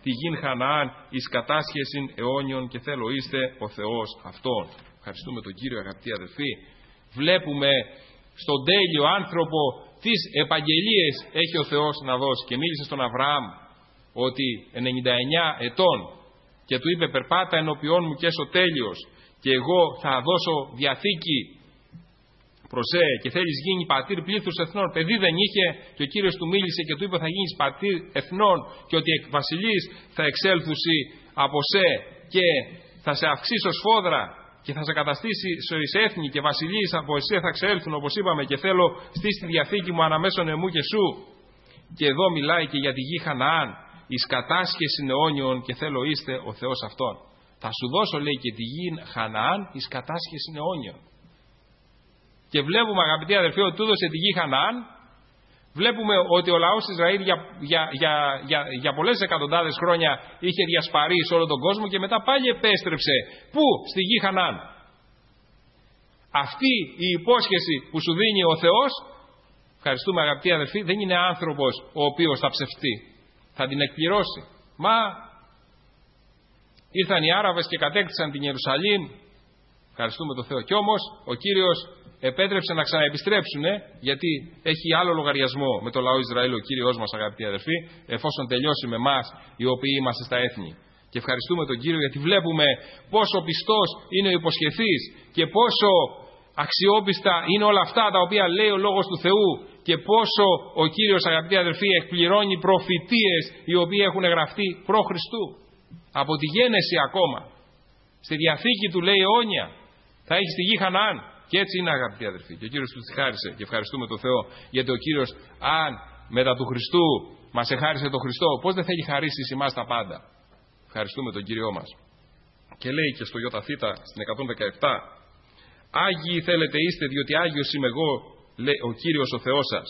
τη γην Χαναάν εις κατάσχεσιν αιώνιον και θέλω είστε ο Θεός αυτόν. Ευχαριστούμε τον Κύριο, αγαπητοί αδελφοί. Βλέπουμε στον τέλειο άνθρωπο τις επαγγελίες έχει ο Θεός να δώσει. Και μίλησε στον Αβραάμ ότι 99 ετών και του είπε περπάτα ενώπιόν μου και έσω τέλειος και εγώ θα δώσω διαθήκη. Προσέ, και θέλεις γίνει πατήρ πλήθους εθνών. Παιδί δεν είχε και ο Κύριος του μίλησε και του είπε θα γίνεις πατήρ εθνών και ότι εκ βασιλείς θα εξέλθουσι από σε και θα σε αυξήσω σφόδρα και θα σε καταστήσει εις έθνη και βασιλείς από εσέ θα εξέλθουν, όπως είπαμε, και θέλω στήσει τη διαθήκη μου αναμέσων εμού και σου. Και εδώ μιλάει και για τη γη Χαναάν, εις κατάσχεσιν αιώνιον και θέλω είστε ο Θεός αυτόν. Θα σου δώσω, λέει, και τη γη Χαναάν εις κατάσχεσιν αιώνιον. Και βλέπουμε, αγαπητοί αδελφοί, ότι του έδωσε τη γη Χαναάν. Βλέπουμε ότι ο λαός της Ισραήλ για πολλές εκατοντάδες χρόνια είχε διασπαρεί σε όλο τον κόσμο και μετά πάλι επέστρεψε. Πού? Στη γη Χαναάν. Αυτή η υπόσχεση που σου δίνει ο Θεός, ευχαριστούμε αγαπητοί αδελφοί, δεν είναι άνθρωπος ο οποίος θα ψευτεί. Θα την εκπληρώσει. Μα ήρθαν οι Άραβες και κατέκτησαν την Ιερουσαλήμ. Ευχαριστούμε τον Θεό. Κι όμως ο Κύριος επέτρεψε να ξαναεπιστρέψουν, γιατί έχει άλλο λογαριασμό με το λαό Ισραήλ ο Κύριος μας, αγαπητοί αδελφοί, εφόσον τελειώσει με εμάς οι οποίοι είμαστε στα έθνη. Και ευχαριστούμε τον Κύριο γιατί βλέπουμε πόσο πιστός είναι ο υποσχεθής και πόσο αξιόπιστα είναι όλα αυτά τα οποία λέει ο Λόγος του Θεού και πόσο ο Κύριος, αγαπητοί αδελφοί, εκπληρώνει προφητείες οι οποίοι έχουν γραφτεί προ Χριστού. Από τη Γένεση ακόμα. Στη Διαθήκη του λέει αιώνια. Θα έχει τη γη Χαναάν. Και έτσι είναι, αγαπητοί αδελφοί. Και ο Κύριος τους χάρισε και ευχαριστούμε τον Θεό, γιατί ο Κύριος, αν μετά του Χριστού μας εχάρισε τον Χριστό, πώς δεν θέλει χαρίσει εμάς τα πάντα. Ευχαριστούμε τον Κύριό μας. Και λέει και στο ΙΘ στην 117, Άγιοι θέλετε είστε, διότι Άγιος είμαι εγώ, λέει ο Κύριος ο Θεός σας.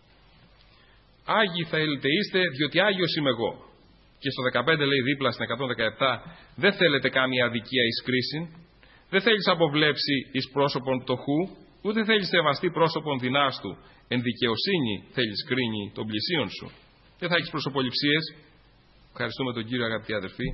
Άγιοι θέλετε είστε, διότι Άγιος είμαι εγώ. Και στο 15 λέει δίπλα στην 117, δεν θέλετε κάμια αδικία εις κρίσιν. Δεν θέλεις αποβλέψει εις πρόσωπον πτωχού, ούτε θέλεις σεβαστεί πρόσωπον δυνάστου. Εν δικαιοσύνη θέλεις κρίνει των πλησίων σου. Δεν θα έχεις προσωποληψίες. Ευχαριστούμε τον Κύριο, αγαπητοί αδερφοί.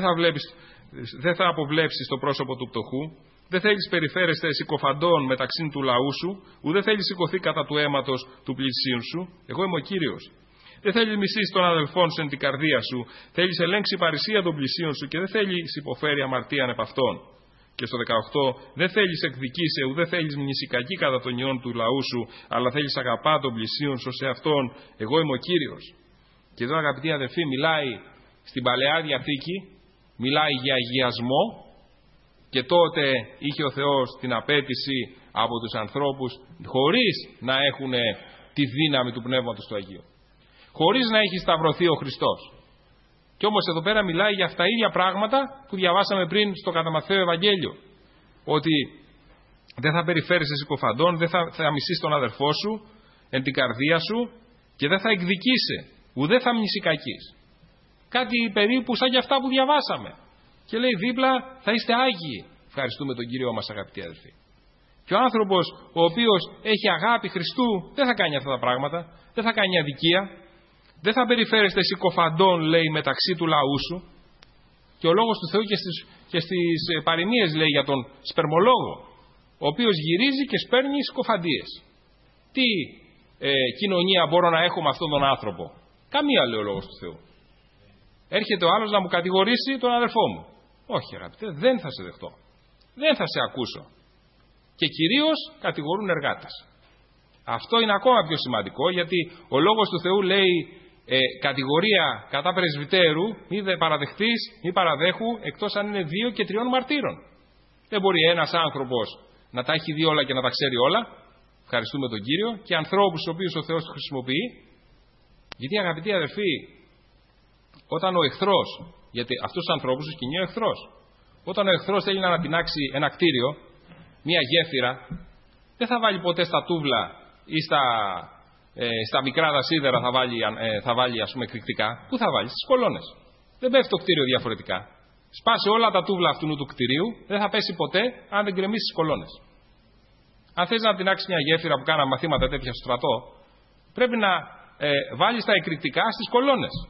Δεν θα αποβλέψεις το πρόσωπο του πτωχού. Δεν θέλεις περιφέρεσθε συκοφαντών μεταξύ του λαού σου, ούτε θέλεις σηκωθεί κατά του αίματος του πλησίον σου. Εγώ είμαι ο Κύριος. Δεν θέλεις μισείς τον αδελφόν σου εν την καρδία σου. Θέλεις ελέγξει παρησία των πλησίων σου και δεν θέλεις υποφέρει αμαρτίαν επ' αυτών. Και στο 18, δεν θέλεις εκδικήσει, ούτε θέλεις μνησικακή κατά των ιών του λαού σου, αλλά θέλεις αγαπά τον πλησίον σου σε αυτόν. Εγώ είμαι ο Κύριος. Και εδώ, αγαπητοί αδελφοί, μιλάει στην Παλαιά Διαθήκη, μιλάει για αγιασμό, και τότε είχε ο Θεός την απέτηση από τους ανθρώπους, χωρίς να έχουν τη δύναμη του Πνεύματος του Αγίου. Χωρίς να έχει σταυρωθεί ο Χριστός. Και όμως εδώ πέρα μιλάει για αυτά ίδια πράγματα που διαβάσαμε πριν στο κατά Ματθαίο Ευαγγέλιο. Ότι δεν θα περιφέρεις συκοφαντών, δεν θα μισείς τον αδερφό σου εν την καρδία σου και δεν θα εκδικήσει, ουδέ θα μνησικακείς. Κάτι περίπου σαν για αυτά που διαβάσαμε. Και λέει δίπλα θα είστε άγιοι. Ευχαριστούμε τον Κύριο μας, αγαπητοί αδελφοί. Και ο άνθρωπος ο οποίος έχει αγάπη Χριστού δεν θα κάνει αυτά τα πράγματα, δεν θα κάνει αδικία. Δεν θα περιφέρεστε συκοφαντών, λέει, μεταξύ του λαού σου. Και ο Λόγος του Θεού και στις παροιμίες λέει για τον σπερμολόγο, ο οποίος γυρίζει και σπέρνει συκοφαντίες. Τι κοινωνία μπορώ να έχω με αυτόν τον άνθρωπο? Καμία, λέει ο Λόγος του Θεού. Έρχεται ο άλλος να μου κατηγορήσει τον αδερφό μου. Όχι, αγαπητέ, δεν θα σε δεχτώ. Δεν θα σε ακούσω. Και κυρίως κατηγορούν εργάτες. Αυτό είναι ακόμα πιο σημαντικό, γιατί ο Λόγος του Θεού λέει κατηγορία κατά πρεσβυτέρου, μη δε παραδεχτείς, μη παραδέχου, εκτός αν είναι 2 και 3 μαρτύρων. Δεν μπορεί ένας άνθρωπος να τα έχει δει όλα και να τα ξέρει όλα. Ευχαριστούμε τον Κύριο. Και ανθρώπους τους οποίους ο Θεός τους χρησιμοποιεί. Γιατί, αγαπητοί αδελφοί, όταν ο εχθρός, γιατί αυτούς τους ανθρώπους τους κυνεί ο εχθρός, όταν ο εχθρός θέλει να ανατινάξει ένα κτίριο, μια γέφυρα, δεν θα βάλει ποτέ στα τούβλα ή στα μικρά τα σίδερα θα βάλει ας πούμε εκρηκτικά. Πού θα βάλει? Στις κολόνες. Δεν πέφτει το κτίριο διαφορετικά. Σπάσει όλα τα τούβλα αυτού του κτηρίου, δεν θα πέσει ποτέ αν δεν γκρεμίσει τις κολόνες. Αν θες να τινάξεις μια γέφυρα που κάναμε μαθήματα τέτοια στο στρατό, πρέπει να βάλεις τα εκρηκτικά στις κολόνες.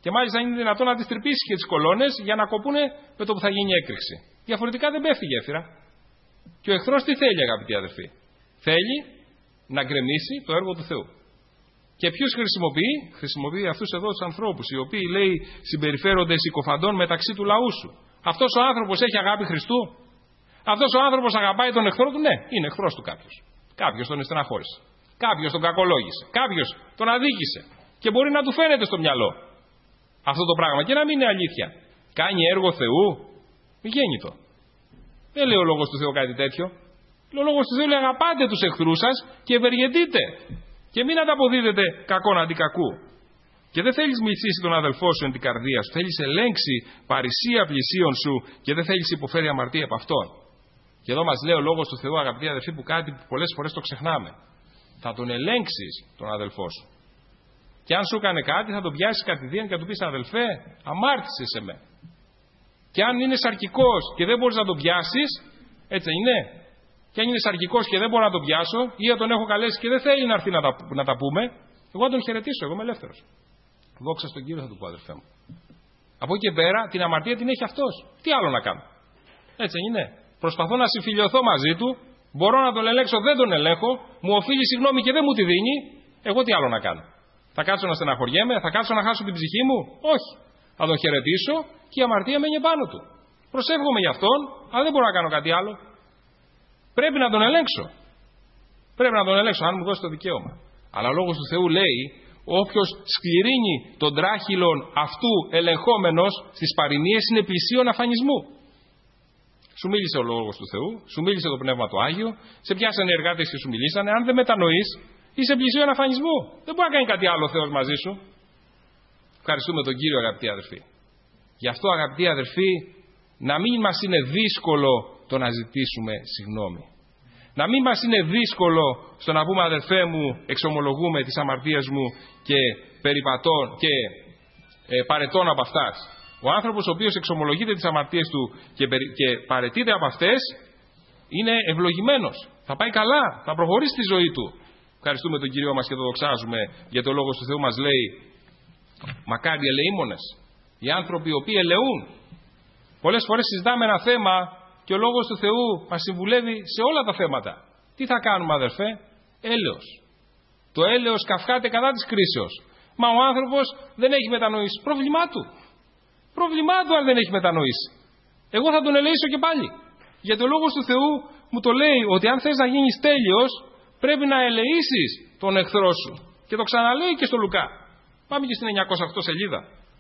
Και μάλιστα είναι δυνατόν να τις τρυπήσει και τις κολόνες για να κοπούνε με το που θα γίνει έκρηξη. Διαφορετικά δεν πέφτει γέφυρα. Και ο εχθρός τι θέλει, αγαπητοί αδερφοί? Θέλει να γκρεμίσει το έργο του Θεού. Και ποιους χρησιμοποιεί? Χρησιμοποιεί αυτούς εδώ τους ανθρώπους, οι οποίοι, λέει, συμπεριφέρονται συκοφαντών μεταξύ του λαού σου. Αυτός ο άνθρωπος έχει αγάπη Χριστού? Αυτός ο άνθρωπος αγαπάει τον εχθρό του? Ναι, είναι εχθρός του κάποιος. Κάποιος τον στεναχώρησε. Κάποιος τον κακολόγησε. Κάποιος τον αδίκησε. Και μπορεί να του φαίνεται στο μυαλό αυτό το πράγμα και να μην είναι αλήθεια. Κάνει έργο Θεού? Μη γέννητο. Δεν λέει ο Λόγος του Θεού κάτι τέτοιο. Ο Λόγος του Θεού λέει αγαπάτε τους εχθρούς σας και ευεργετείτε. Και μην ανταποδίδετε κακόν αντί κακού. Και δεν θέλεις μισήσει τον αδελφό σου εν την καρδία σου. Θέλεις ελέγξει παρησία πλησίον σου και δεν θέλεις υποφέρει αμαρτία από αυτόν. Και εδώ μας λέει ο Λόγος του Θεού, αγαπητοί αδελφοί, που κάτι που πολλές φορές το ξεχνάμε. Θα τον ελέγξεις τον αδελφό σου. Και αν σου έκανε κάτι, θα τον πιάσεις κατηδίαν και θα του πεις αδελφέ, αμάρτησες σε με. Και αν είναι σαρκικός και δεν μπορείς να τον πιάσεις, έτσι είναι. Και αν είναι σαρκικός και δεν μπορώ να τον πιάσω, ή τον έχω καλέσει και δεν θέλει να έρθει να τα πούμε, εγώ θα τον χαιρετήσω, εγώ είμαι ελεύθερος. Δόξα στον Κύριο, θα του πω, αδελφέ μου. Από εκεί και πέρα την αμαρτία την έχει αυτός. Τι άλλο να κάνω? Έτσι είναι. Προσπαθώ να συμφιλιωθώ μαζί του, μπορώ να τον ελέγξω, δεν τον ελέγχω, μου οφείλει συγγνώμη και δεν μου τη δίνει, εγώ τι άλλο να κάνω? Θα κάτσω να στεναχωριέμαι, θα κάτσω να χάσω την ψυχή μου? Όχι. Θα τον χαιρετήσω και η αμαρτία μένει πάνω του. Προσεύχομαι για αυτόν, αλλά δεν μπορώ να κάνω κάτι άλλο. Πρέπει να τον ελέγξω. Πρέπει να τον ελέγξω, αν μου δώσει το δικαίωμα. Αλλά ο Λόγος του Θεού λέει, όποιος σκληρύνει τον τράχυλον αυτού ελεγχόμενος στις παροιμίες είναι πλησίον αφανισμού. Σου μίλησε ο Λόγος του Θεού, σου μίλησε το Πνεύμα του Άγιο, σε πιάσανε οι εργάτες και σου μιλήσανε. Αν δεν μετανοείς, είσαι πλησίον αφανισμού. Δεν μπορεί να κάνει κάτι άλλο ο Θεός μαζί σου. Ευχαριστούμε τον Κύριο, αγαπητοί αδερφοί. Γι' αυτό, αγαπητοί αδερφοί, να μην μας είναι δύσκολο το να ζητήσουμε συγγνώμη. Να μην μας είναι δύσκολο στο να πούμε αδερφέ μου, εξομολογούμε τις αμαρτίες μου και περιπατών και παρετών από αυτάς. Ο άνθρωπος ο οποίος εξομολογείται τις αμαρτίες του και παρετείται από αυτές είναι ευλογημένος. Θα πάει καλά, θα προχωρήσει τη ζωή του. Ευχαριστούμε τον Κύριο μας και το δοξάζουμε, γιατί ο Λόγος του Θεού μας λέει μακάρι ελεήμονες, οι άνθρωποι οι οποίοι ελεούν. Πολλές φορές συζητάμε ένα θέμα και ο Λόγος του Θεού μας συμβουλεύει σε όλα τα θέματα. Τι θα κάνουμε, αδερφέ? Έλεος. Το έλεος καυχάται κατά της κρίσεως. Μα ο άνθρωπος δεν έχει μετανοήσει. Πρόβλημά του. Πρόβλημά του αν δεν έχει μετανοήσει. Εγώ θα τον ελεήσω και πάλι. Γιατί ο Λόγος του Θεού μου το λέει ότι αν θες να γίνεις τέλειος, πρέπει να ελεήσεις τον εχθρό σου. Και το ξαναλέει και στο Λουκά. Πάμε και στην 908 σελίδα.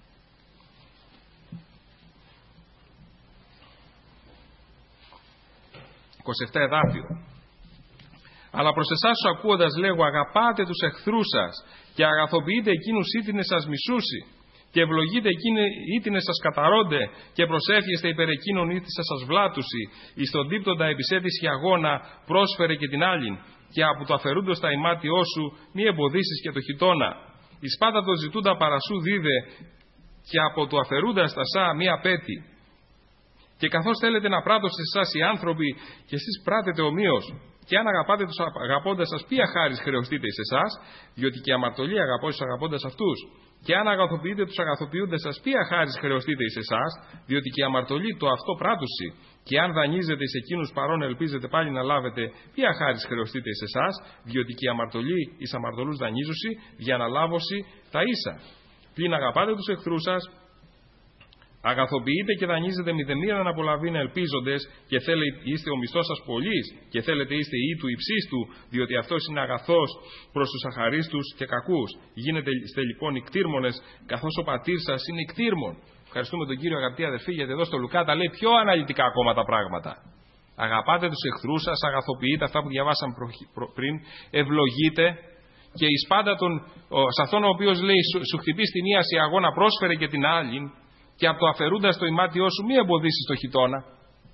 27 εδάφιο. Αλλά προς εσάς τους ακούοντας λέγω, αγαπάτε τους εχθρούς σας και αγαθοποιείτε εκείνους ήτινες σας μισούσι και ευλογείτε ήτινες σας καταρώνται και προσεύχεστε υπερ εκείνων ήτης σας βλάτουσι εις τον δίπτοντα επισέτηση αγώνα πρόσφερε και την άλλην και από το αφαιρούντος τα ημάτιό σου μη εμποδίσεις και το χιτώνα εις πάντα το ζητούντα παρασού δίδε και από το αφαιρούντα στα σα μη απέτη. Και καθώς θέλετε να πράττω σε εσάς οι άνθρωποι και εσείς πράτετε ομοίως, και αν αγαπάτε τους αγαπώντας σας, ποια χάρις χρεωστείτε εις εσάς, διότι και η αμαρτωλή αγαπώ τους αγαπώντας αυτούς. Και αν αγαθοποιείτε τους αγαθοποιούντες σας, ποια χάρις χρεωστείτε εις εσάς, διότι και η αμαρτωλή το αυτό πράττουση. Και αν δανείζετε εις εκείνους παρών ελπίζετε πάλι να λάβετε, ποια χάρις χρεωστείτε εις εσάς, διότι και η αμαρτωλή εις αμαρτωλούς δανείζουσι, για να λάβωση τα ίσα. Πλην αγαπάτε τους εχθρούς σας, αγαθοποιείτε και δανείζετε μηδενίαν απολαβήν ελπίζοντες και θέλετε είστε ο μισθός σας πολύς και θέλετε είστε ή του υψίστου, διότι αυτός είναι αγαθός προς τους αχαρίστους και κακούς. Γίνετε λοιπόν ικτήρμονες, καθώς ο πατήρ σας είναι ικτήρμον. Ευχαριστούμε τον Κύριο, αγαπητοί αδερφοί, γιατί εδώ στο Λουκά τα λέει πιο αναλυτικά ακόμα τα πράγματα. Αγαπάτε τους εχθρούς σας, αγαθοποιείτε αυτά που διαβάσαμε πριν, ευλογείτε και εις πάντα σε αυτόν ο οποίος λέει σου χτυπεί στην ίαση αγώνα πρόσφερε και την άλλη. Και από το αφαιρούντας το ημάτιό σου μη εμποδίσεις το χιτώνα.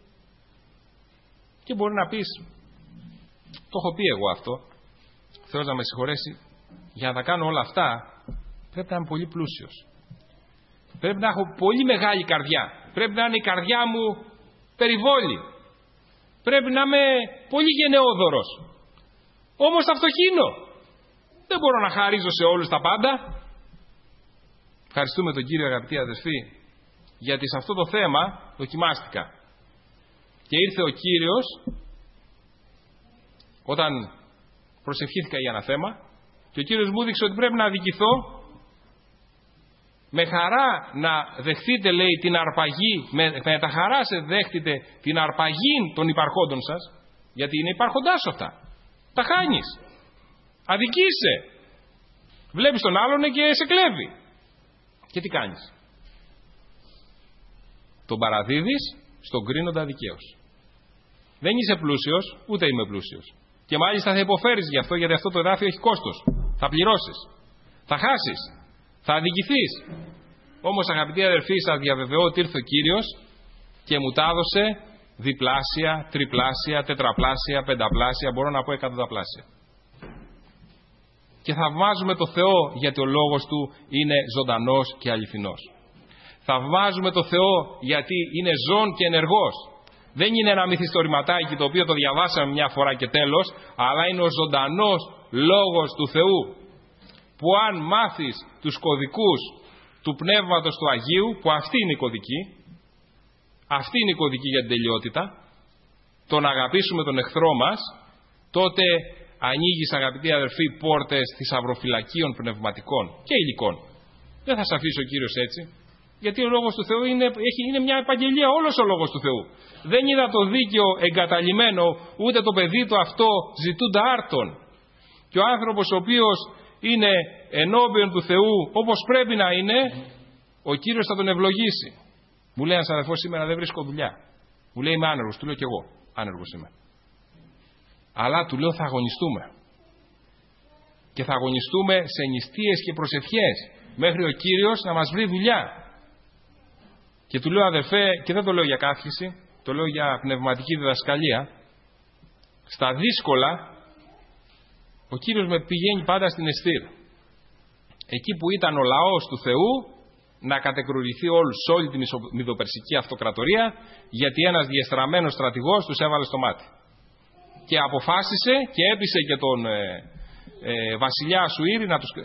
Και μπορεί να πεις, το έχω πει εγώ αυτό, Θεός να με συγχωρέσει, για να τα κάνω όλα αυτά πρέπει να είμαι πολύ πλούσιος. Πρέπει να έχω πολύ μεγάλη καρδιά. Πρέπει να είναι η καρδιά μου περιβόλη. Πρέπει να είμαι πολύ γενναιόδωρος. Όμως θα φτωχύνω. Δεν μπορώ να χαρίζω σε όλους τα πάντα. Ευχαριστούμε τον Κύριο, αγαπητοί αδελφοί, γιατί σε αυτό το θέμα δοκιμάστηκα. Και ήρθε ο Κύριος όταν προσευχήθηκα για ένα θέμα και ο Κύριος μου έδειξε ότι πρέπει να αδικηθώ. Με χαρά να δεχτείτε, λέει, την αρπαγή, με τα χαρά σε δέχτείτε την αρπαγή των υπαρχόντων σας, γιατί είναι υπάρχοντά σου αυτά. Τα χάνεις. Αδικείσαι. Βλέπεις τον άλλον και σε κλέβει. Και τι κάνεις? Τον παραδίδεις στον κρίνοντα δικαίως. Δεν είσαι πλούσιος, ούτε είμαι πλούσιος. Και μάλιστα θα υποφέρεις γι' αυτό, γιατί αυτό το εδάφιο έχει κόστος. Θα πληρώσεις. Θα χάσεις. Θα αδικηθείς. Όμως, αγαπητοί αδερφοί, σας διαβεβαιώ ότι ήρθε ο Κύριος και μου τα έδωσε διπλάσια, τριπλάσια, τετραπλάσια, πενταπλάσια, μπορώ να πω εκατονταπλάσια. Και θαυμάζουμε το Θεό γιατί ο λόγος Του είναι ζωντανός και αληθινός. Θαυμάζουμε το Θεό γιατί είναι ζών και ενεργός. Δεν είναι ένα μυθιστορηματάκι το οποίο το διαβάσαμε μια φορά και τέλος, αλλά είναι ο ζωντανός λόγος του Θεού, που αν μάθεις τους κωδικούς του Πνεύματος του Αγίου, που αυτή είναι η κωδική, αυτή είναι η κωδική για την τελειότητα, το να αγαπήσουμε τον εχθρό μας, τότε ανοίγεις, αγαπητοί αδερφοί, πόρτες θησαυροφυλακίων πνευματικών και υλικών. Δεν θα σε αφήσει ο Κύριος έτσι, γιατί ο λόγος του Θεού είναι μια επαγγελία, όλος ο λόγος του Θεού. Δεν είδα το δίκαιο εγκαταλειμμένο, ούτε το παιδί του αυτό ζητούντα άρτων. Και ο άνθρωπος ο οποίος είναι ενώπιον του Θεού όπως πρέπει να είναι, ο Κύριος θα τον ευλογήσει. Μου λέει ένας αδερφός σήμερα δεν βρίσκω δουλειά. Μου λέει είμαι άνεργος, του λέω και εγώ άνεργος είμαι. Αλλά του λέω θα αγωνιστούμε. Και θα αγωνιστούμε σε νηστείες και προσευχές μέχρι ο Κύριος να μας βρει δουλειά. Και του λέω αδερφέ, και δεν το λέω για καύχηση, το λέω για πνευματική διδασκαλία, στα δύσκολα ο Κύριος με πηγαίνει πάντα στην Εστήρ. Εκεί που ήταν ο λαός του Θεού να κατεκρουριθεί σε όλη τη Μηδοπερσική αυτοκρατορία, γιατί ένας διεστραμμένος στρατηγός τους έβαλε στο μάτι. Και αποφάσισε και έπεισε και τον βασιλιά Ασουήρη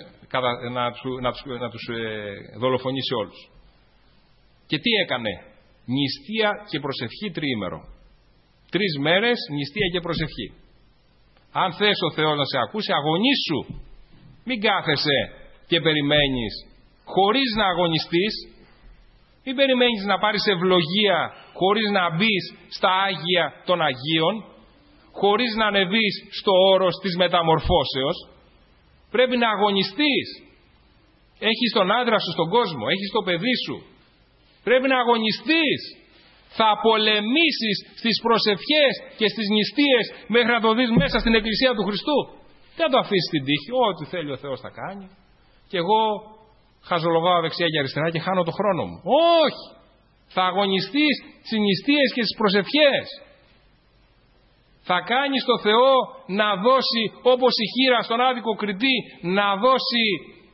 να τους δολοφονήσει όλους. Και τι έκανε? Νηστεία και προσευχή τριήμερο. 3 μέρες νηστεία και προσευχή. Αν θες ο Θεός να σε ακούσει, αγωνίσου. Μην κάθεσαι και περιμένεις χωρίς να αγωνιστείς. Μην περιμένεις να πάρεις ευλογία χωρίς να μπεις στα Άγια των Αγίων, χωρίς να ανεβείς στο όρος της μεταμορφώσεως. Πρέπει να αγωνιστείς. Έχεις τον άντρα σου στον κόσμο, έχεις το παιδί σου. Πρέπει να αγωνιστείς. Θα πολεμήσεις στις προσευχές και στις νηστείες μέχρι να το δεις μέσα στην Εκκλησία του Χριστού. Δεν το αφήσεις στην τύχη. Ό,τι θέλει ο Θεός θα κάνει. Και εγώ χαζολογάω δεξιά και αριστερά και χάνω το χρόνο μου. Όχι. Θα αγωνιστείς στις νηστείες και στις προσευχές. Θα κάνεις το Θεό να δώσει, όπως η χήρα στον άδικο κριτή, να δώσει,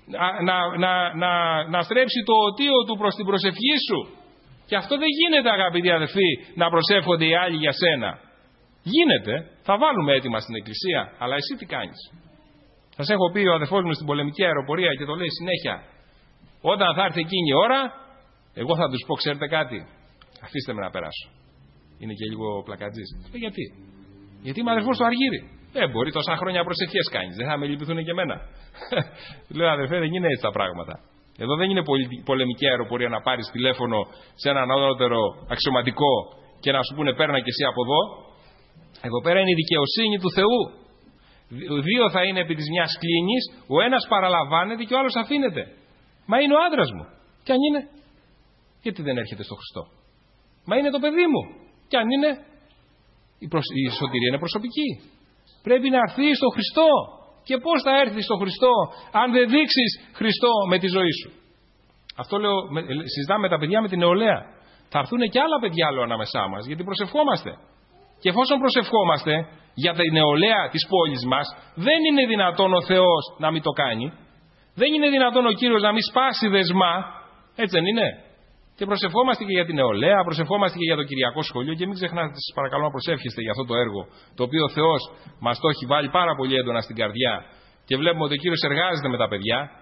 να στρέψει το οτίο του προς την προσευχή σου. Και αυτό δεν γίνεται, αγαπητοί αδελφοί, να προσεύχονται οι άλλοι για σένα. Γίνεται, θα βάλουμε έτοιμα στην εκκλησία, αλλά εσύ τι κάνεις? Σας έχω πει ο αδελφός μου στην πολεμική αεροπορία και το λέει συνέχεια. Όταν θα έρθει εκείνη η ώρα, εγώ θα τους πω, ξέρετε κάτι, αφήστε με να περάσω. Είναι και λίγο πλακατζής. Γιατί? Γιατί είμαι αδελφός του Αργύρη. Μπορεί τόσα χρόνια προσευχές κάνεις, δεν θα με λυπηθούν και εμένα. Λέω αδελφέ, δεν είναι έτσι τα πράγματα. Εδώ δεν είναι πολεμική αεροπορία να πάρεις τηλέφωνο σε έναν ανώτερο αξιωματικό και να σου πούνε παίρνα και εσύ από εδώ. Εδώ πέρα είναι η δικαιοσύνη του Θεού. 2 θα είναι επί της μιας κλίνης, ο ένας παραλαμβάνεται και ο άλλος αφήνεται. Μα είναι ο άντρας μου. Κι αν είναι, γιατί δεν έρχεται στο Χριστό? Μα είναι το παιδί μου. Κι αν είναι, η σωτηρία είναι προσωπική. Πρέπει να έρθει στο Χριστό. Και πώς θα έρθεις στο Χριστό αν δεν δείξεις Χριστό με τη ζωή σου? Αυτό λέω, συζητάμε με τα παιδιά με την νεολαία. Θα έρθουν και άλλα παιδιά άλλο ανάμεσά μας, γιατί προσευχόμαστε. Και εφόσον προσευχόμαστε για την νεολαία της πόλης μας, δεν είναι δυνατόν ο Θεός να μην το κάνει. Δεν είναι δυνατόν ο Κύριος να μην σπάσει δεσμά. Έτσι δεν είναι? Και προσευχόμαστε και για την νεολαία, προσευχόμαστε και για το Κυριακό Σχολείο και μην ξεχνάτε, σας παρακαλώ, να προσεύχεστε για αυτό το έργο, το οποίο ο Θεός μας το έχει βάλει πάρα πολύ έντονα στην καρδιά και βλέπουμε ότι ο Κύριος εργάζεται με τα παιδιά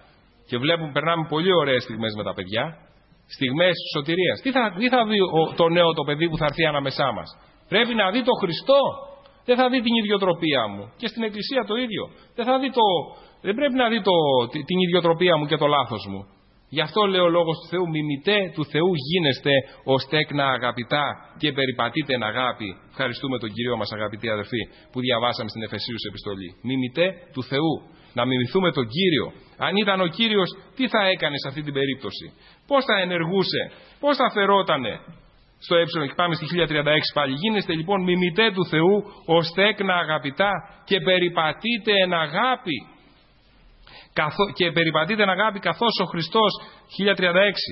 και βλέπουμε, περνάμε πολύ ωραίες στιγμές με τα παιδιά, στιγμές σωτηρίας. Τι θα δει το νέο το παιδί που θα έρθει ανάμεσά μας? Πρέπει να δει το Χριστό. Δεν θα δει την ιδιοτροπία μου. Και στην Εκκλησία το ίδιο. Δεν πρέπει να δει την ιδιοτροπία μου και το λάθος μου. Γι' αυτό λέει ο Λόγος του Θεού, μιμητέ του Θεού γίνεστε ως τέκνα αγαπητά και περιπατείτε εν αγάπη. Ευχαριστούμε τον Κύριο μας, αγαπητοί αδερφοί, που διαβάσαμε στην Εφεσίους επιστολή. Μιμητέ του Θεού. Να μιμηθούμε τον Κύριο. Αν ήταν ο Κύριος, τι θα έκανε σε αυτή την περίπτωση? Πώς θα ενεργούσε? Πώς θα φερότανε? Στο και πάμε στη 1036 πάλι. Γίνεστε λοιπόν μιμητέ του Θεού ως τέκνα αγαπητά και περιπατείτε εν αγάπη. Και περιπατείτε εν αγάπη καθώς ο Χριστός, 1036,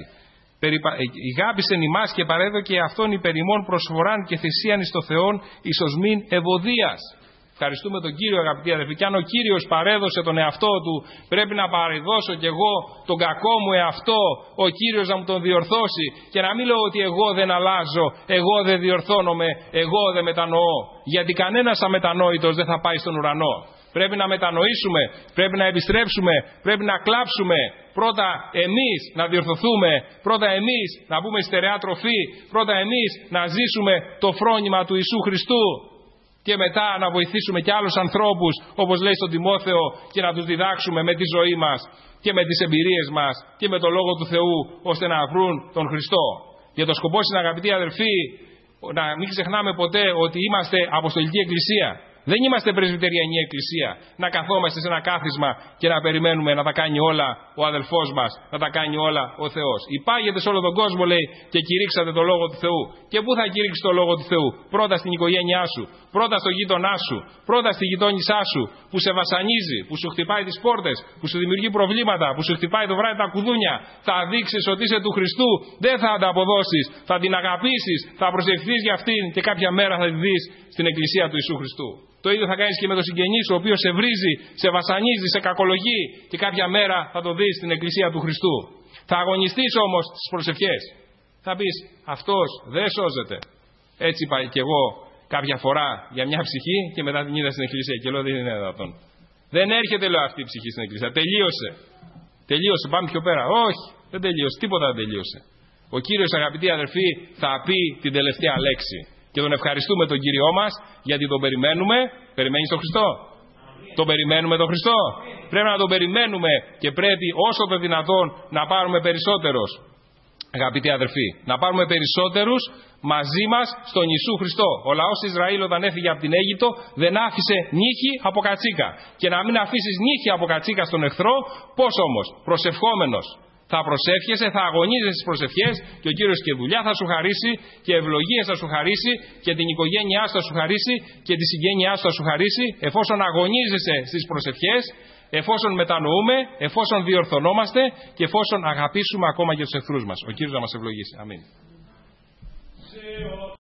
ηγάπησεν ημάς και παρέδωκε αυτόν υπερ ημών προσφοράν και θυσίαν εις το Θεόν εις ως μην ευωδίας. Ευχαριστούμε τον Κύριο, αγαπητοί αδελφοί. Και αν ο Κύριος παρέδωσε τον εαυτό του, πρέπει να παρεδώσω κι εγώ τον κακό μου εαυτό, ο Κύριος να μου τον διορθώσει. Και να μην λέω ότι εγώ δεν αλλάζω, εγώ δεν διορθώνομαι, εγώ δεν μετανοώ. Γιατί κανένας αμετανόητος δεν θα πάει στον ουρανό. Πρέπει να μετανοήσουμε, πρέπει να επιστρέψουμε, πρέπει να κλάψουμε. Πρώτα εμείς να διορθωθούμε, πρώτα εμείς να μπούμε στερεά τροφή, πρώτα εμείς να ζήσουμε το φρόνημα του Ιησού Χριστού. Και μετά να βοηθήσουμε και άλλους ανθρώπους, όπως λέει στον Τιμόθεο, και να τους διδάξουμε με τη ζωή μας και με τις εμπειρίες μας και με το Λόγο του Θεού, ώστε να βρουν τον Χριστό. Για το σκοπό είναι, αγαπητοί αδελφοί, να μην ξεχνάμε ποτέ ότι είμαστε Αποστολική Εκκλησία. Δεν είμαστε πρεσβυτεριανή εκκλησία. Να καθόμαστε σε ένα κάθισμα και να περιμένουμε να τα κάνει όλα ο αδελφός μας, να τα κάνει όλα ο Θεός. Υπάγεται σε όλο τον κόσμο, λέει, και κηρύξατε το Λόγο του Θεού. Και πού θα κηρύξεις το Λόγο του Θεού? Πρώτα στην οικογένειά σου, πρώτα στο γείτονά σου, πρώτα στη γειτόνισά σου, που σε βασανίζει, που σου χτυπάει τις πόρτες, που σου δημιουργεί προβλήματα, που σου χτυπάει το βράδυ τα κουδούνια. Θα δείξεις ότι είσαι του Χριστού, δεν θα ανταποδώσεις, θα την αγαπήσεις, θα προσευχηθείς για αυτήν και κάποια μέρα θα τη δεις στην εκκλησία του Ιησού Χριστού. Το ίδιο θα κάνεις και με τον συγγενή σου, ο οποίος σε βρίζει, σε βασανίζει, σε κακολογεί, και κάποια μέρα θα το δεις στην εκκλησία του Χριστού. Θα αγωνιστείς όμως στις προσευχές. Θα πεις, αυτός δεν σώζεται. Έτσι είπα και εγώ κάποια φορά για μια ψυχή και μετά την είδα στην εκκλησία και λέω, δεν είναι δυνατόν. Δεν έρχεται, λέω, αυτή η ψυχή στην εκκλησία. Τελείωσε. Τελείωσε, πάμε πιο πέρα. Όχι, δεν τελείωσε, τίποτα δεν τελείωσε. Ο Κύριος, αγαπητοί αδερφοί, θα πει την τελευταία λέξη. Και τον ευχαριστούμε τον Κύριό μας, γιατί τον περιμένουμε. Περιμένεις τον Χριστό? Τον περιμένουμε τον Χριστό? Πρέπει να τον περιμένουμε και πρέπει όσο το δυνατόν να πάρουμε περισσότερους, αγαπητοί αδερφοί. Να πάρουμε περισσότερους μαζί μας στον Ιησού Χριστό. Ο λαός Ισραήλ, όταν έφυγε από την Αίγυπτο, δεν άφησε νύχη από κατσίκα. Και να μην αφήσεις νύχη από κατσίκα στον εχθρό, πώς όμως? Προσευχόμενος. Θα προσεύχεσαι, θα αγωνίζεσαι στις προσευχές και ο Κύριος και δουλειά θα σου χαρίσει και ευλογίες θα σου χαρίσει και την οικογένειά σου θα σου χαρίσει και τη συγγένειά σου θα σου χαρίσει, εφόσον αγωνίζεσαι στις προσευχές, εφόσον μετανοούμε, εφόσον διορθωνόμαστε και εφόσον αγαπήσουμε ακόμα και τους εχθρούς μας. Ο Κύριος να μας ευλογήσει. Αμήν.